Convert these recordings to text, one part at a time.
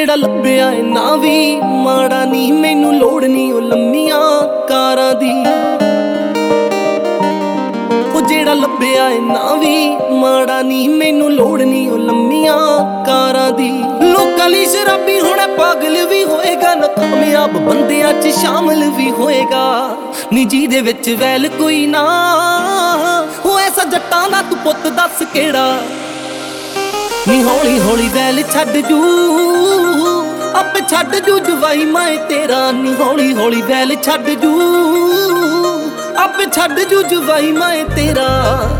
ਜਿਹੜਾ ਲੱਭਿਆ ਏ ਨਾ ਵੀ ਮਾੜਾ ਨੀ, ਮੈਨੂੰ ਲੋੜ ਨੀ ਉਹ ਲੰਮੀਆਂ ਕਾਰਾਂ ਦੀ। ਉਹ ਜਿਹੜਾ ਲੱਭਿਆ ਏ ਨਾ ਵੀ ਮਾੜਾ ਨੀ, ਮੈਨੂੰ ਲੋੜ ਨੀ ਉਹ ਲੰਮੀਆਂ ਕਾਰਾਂ ਦੀ। ਲੋਕਾਂ ਲਈ ਸ਼ਰਾਬੀ ਹੋਣਾ ਪਾਗਲ ਵੀ ਹੋਏਗਾ, ਨਾ ਕਾਮਯਾਬ ਬੰਦਿਆਂ 'ਚ ਸ਼ਾਮਲ ਵੀ ਹੋਏਗਾ। ਨੀ ਜਿਹਦੇ ਵਿੱਚ ਵੈਲ ਕੋਈ ਨਾ, ਉਹ ਐਸਾ ਜੱਟਾਂ ਦਾ ਤੂੰ ਪੁੱਤ ਦੱਸ ਕਿਹੜਾ। ਨੀ ਹੌਲੀ ਹੌਲੀ ਵੈਲ ਛੱਡ ਜੂ, ਆਪੇ ਛੱਡ ਜੂ ਜਵਾਈ ਮੈਂ ਤੇਰਾ। ਨੀ ਹੌਲੀ ਹੌਲੀ ਵੈਲ ਛੱਡ ਜੂ, ਆਪੇ ਛੱਡ ਜੂ ਜਵਾਈ ਮੈਂ ਤੇਰਾ।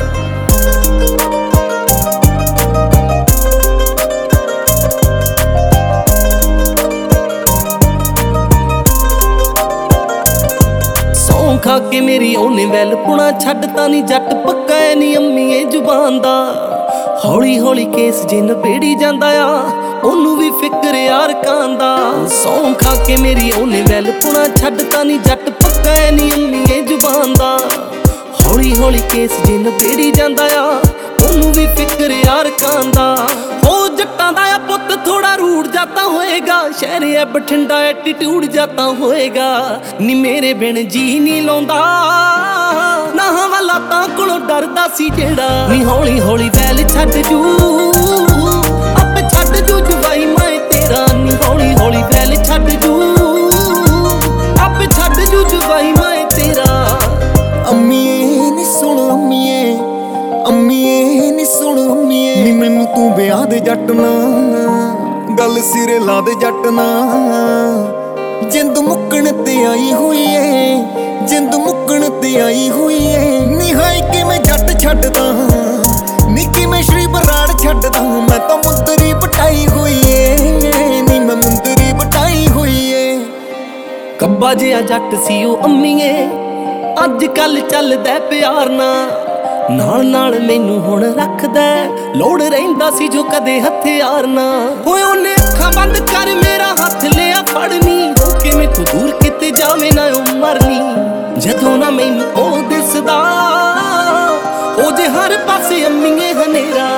ਸੌਂ ਖਾ ਕੇ ਮੇਰੀ ਉਹਨੇ ਵੈਲ ਪੁਣਾ ਛੱਡਤਾ ਨੀ, ਜੱਟ ਪੱਕਾ ਐ ਨੀ ਅੰਮੀਏ ਜ਼ੁਬਾਨ ਦਾ। ਹੌਲੀ ਹੌਲੀ ਕੇਸ ਜੇ ਨਪੇੜੀ ਜਾਂਦਾ ਆ, ਉਹਨੂੰ ਵੀ ਫਿਕਰ ਯਾਰ ਕਾਂਦਾ। ਸੌਂ ਖਾ ਕੇ ਮੇਰੀ ਉਹਨੇ ਵੈਲ ਪੁਣਾ ਛੱਡਤਾ ਨੀ, ਜੱਟ ਪੱਕਾ ਐ ਨੀ ਅੰਮੀਏ ਜ਼ੁਬਾਨ ਦਾ। ਹੌਲੀ ਹੌਲੀ ਕੇਸ ਜੇ ਨਪੇੜੀ ਜਾਂਦਾ ਆ, ਉਹਨੂੰ ਵੀ ਫਿਕਰ ਯਾਰ ਕਾਂਦਾ। ਉਹ ਜੱਟਾਂ ਦਾ ਆ ਪੁੱਤ ਥੋੜਾ ਰੂੜ ਜਾਤਾ ਹੋਏਗਾ, ਸ਼ਹਿਰੇ ਐ ਬਠਿੰਡਾ ਐਟੀਟਿਊਡ ਜਾਤਾ ਹੋਏਗਾ। ਨੀ ਮੇਰੇ ਬਿਨ ਜੀ ਨੀ ਲਾਉਂਦਾ, ਨਾ ਹਵਾਲਾਤਾਂ ਕੋਲੋਂ ਡਰਦਾ ਸੀ ਜਿਹੜਾ। ਨੀ ਹੌਲੀ ਹੌਲੀ ਵੈਲ ਛੱਡ ਜੂ, ਆਪੇ ਛੱਡ ਜੂ ਜਵਾਈ ਮੈਂ ਤੇਰਾ। ਨੀ ਹੌਲੀ ਹੌਲੀ ਵੈਲ ਛੱਡ ਜੂ, ਆਪੇ ਛੱਡ ਜੂ ਜਵਾਈ ਮੈਂ ਤੇਰਾ। ਅੰਮੀਏ ਨੀ ਸੁਣ ਅੰਮੀਏ, ਅੰਮੀਏ ਨੀ ਸੁਣ ਅੰਮੀਏ। ਨੀ ਮੈਨੂੰ ਤੂੰ ਵਿਆਹ ਦੇ ਜੱਟ ਨਾ, ਗੱਲ ਸਿਰੇ ਲਾ ਦੇ ਜੱਟ ਨਾ। ਜਿੰਦ ਮੁੱਕਣ ਤੇ ਆਈ ਹੋਈ ਏ, ਜਿੰਦ ਮੁੱਕਣ ਤੇ ਆਈ ਹੋਈ ਏ। ਨੀ ਹਾਏ ਕਿਵੇਂ ਜੱਟ ਛੱਡਦਾ, ਨੀ ਕਿਵੇਂ ਸ਼੍ਰੀ ਬਰਾੜ ਛੱਡਦਾ। ਮੈਂ ਤਾਂ ਮੁੰਦਰੀ ਪਟਾਈ ਹੋਈ ਏ, ਨੀ ਮੈਂ ਮੁੰਦਰੀ ਪਟਾਈ ਹੋਈ ਏ। ਕੱਬਾ ਜਿਹਾ ਜੱਟ ਸੀ ਉਹ ਅੰਮੀਏ, ਅੱਜ ਕੱਲ ਚੱਲਦਾ ਪਿਆਰ ਨਾਲ ਨਾਲ ਮੈਨੂੰ ਹੁਣ ਰੱਖਦਾ। ਲੋੜ ਰਹਿੰਦਾ ਸੀ ਜੋ ਕਦੇ ਹਥਿਆਰ ਨਾ। ਓਏ ਉਹਨੇ ਅੱਖਾਂ ਬੰਦ ਕਰ ਮੇਰਾ ਹੱਥ ਲਿਆ ਫੜਨੀ, ਹੋ ਕੇ ਮੈਥੋਂ ਦੂਰ ਕਿਤੇ ਜਾਵੇ ਨਾ ਉਹ ਮਰਨੀ। ਜਦੋਂ ਨਾ ਮੈਨੂੰ ਉਹ ਦਿਸਦਾ, ਉਹ ਜੇ ਹਰ ਪਾਸੇ ਅੰਮੀਏ ਹਨੇਰਾ।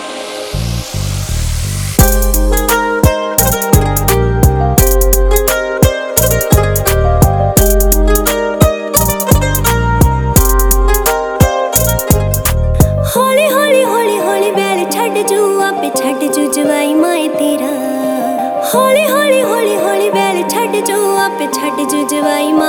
ਹੌਲੀ ਹੌਲੀ ਹੌਲੀ ਹੌਲੀ ਵੈਲ ਛੱਡ ਜੂ, ਆਪੇ ਛੱਡ ਜੂ ਜਵਾਈ ਮੈਂ ਤੇਰਾ। ਹੌਲੀ ਹੌਲੀ ਹੌਲੀ ਹੌਲੀ ਵੈਲ ਛੱਡ ਜੂ, ਆਪੇ ਛੱਡ ਜੂ ਜਵਾਈ।